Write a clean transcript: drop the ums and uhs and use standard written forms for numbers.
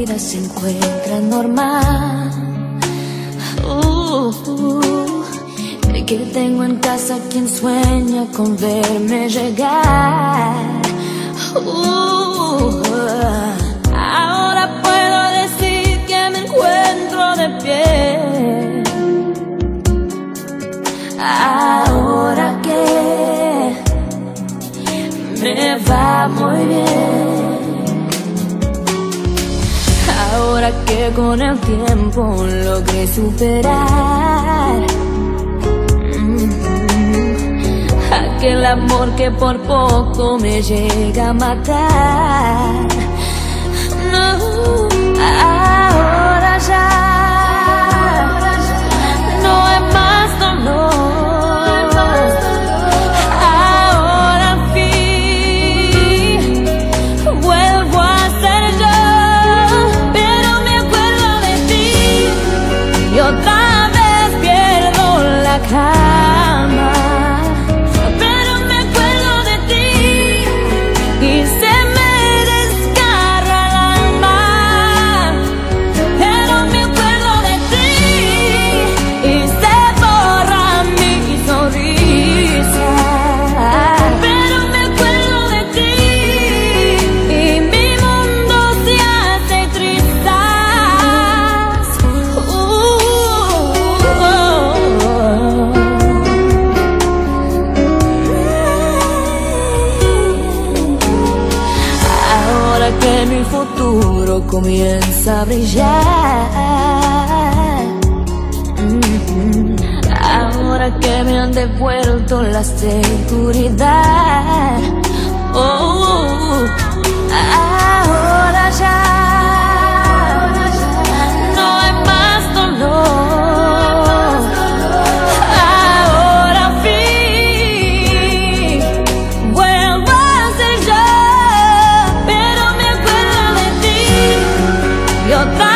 vida se encuentra normal. Que tengo en casa quien sueña con verme llegar. Ahora puedo decir que me encuentro de pie. Ahora que me va muy bien. Ahora que con el tiempo logré superar aquel amor que por poco me llega a matar. No, ahora ya no es más dolor. Ahora al fin vuelvo a ser yo, pero me acuerdo de ti y otra vez pierdo la calma. Que mi futuro comienza a brillar. Ahora que me han devuelto la seguridad. Ahora ya no hay más dolor. Ahora al fin vuelvo a ser yo, pero me acuerdo de ti y otra